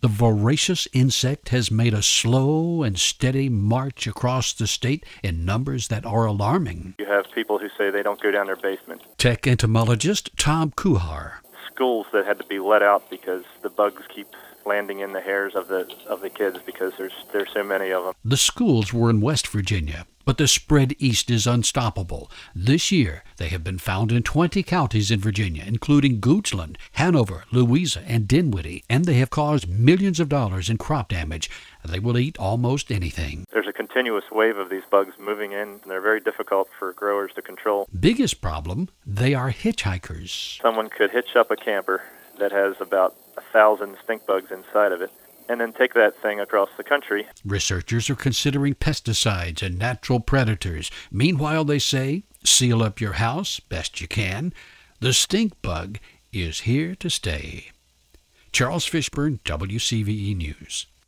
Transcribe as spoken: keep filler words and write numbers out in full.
The voracious insect has made a slow and steady march across the state in numbers that are alarming. You have people who say they don't go down their basement. Tech entomologist Tom Kuhar. Schools that had to be let out because the bugs keep landing in the hairs of the of the kids because there's there's so many of them. The schools were in West Virginia, but the spread east is unstoppable. This year, they have been found in twenty counties in Virginia, including Goochland, Hanover, Louisa, and Dinwiddie, and they have caused millions of dollars in crop damage. They will eat almost anything. There's a continuous wave of these bugs moving in, and they're very difficult for growers to control. Biggest problem, they are hitchhikers. Someone could hitch up a camper that has about a thousand stink bugs inside of it, and then take that thing across the country. Researchers are considering pesticides and natural predators. Meanwhile, they say, seal up your house best you can. The stink bug is here to stay. Charles Fishburne, W C V E News.